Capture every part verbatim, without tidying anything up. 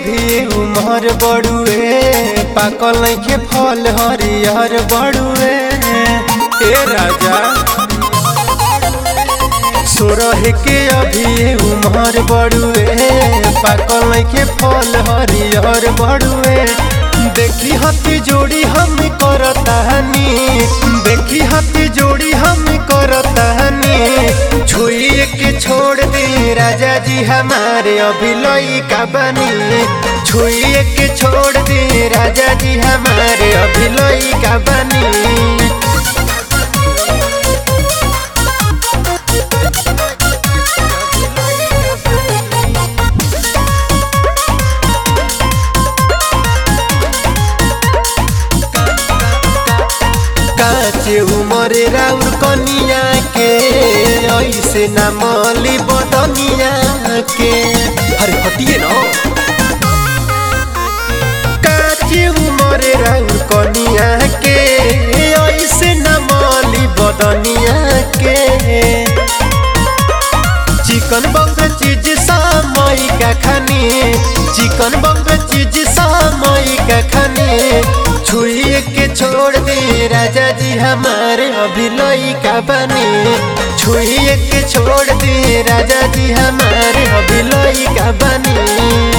अभी उमर बड़ुए, पाकल नइखे फल हरियर बड़ुए। ए राजा सोरह के अभी उमर बड़ुए, पाकल नइखे फल हरियर बड़ुए। देखी हाथी जोड़ी हम करतानी, देखी हाथी जोड़ी हम करतानी। छुइए के छोड़ दे राजा जी हमारे अभी लइका बनी। छुइए के छोड़ दे राजा जी हमारे अभी लइका बनी। काचे उमरे राउर कनिया के, ऐसे न मली बदनिया के। अरे हटिए न। काचे उमरे राउर कनिया के, ऐसे न मली बदनिया के। चिकन बंग चीज सामई का खानी, चिकन बंग चीज सामई का खानी। छुइए के छोड़ दे राजा जी हमारे अभी लइका बनी। छुइए के छोड़ दे राजा जी हमारे अभी लइका बनी।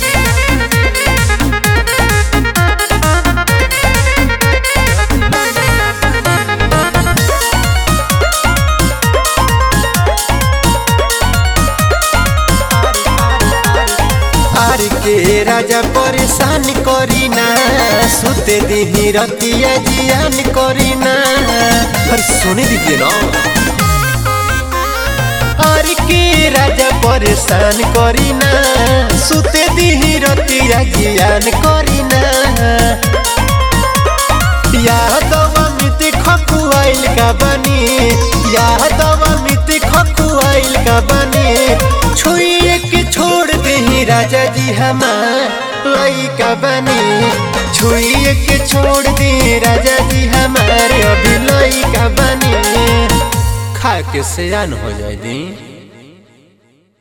के राजा परेशान करीना, सुते दिही रतिया जियान करीना। अरे सोने दीजिए ना। अरे के राजा परेशान करीना, सुते दिही रतिया जियान करीना। यादव मिति खखुआइल का बनी, यादव मिति खखुआइल का बनी। छुइए के छोड़ दे राजा जी हमार लइका बनी। छुइए के छोड़ दे राजा जी हमारे अभी लइका बनी। खा के सयान हो जाए दी।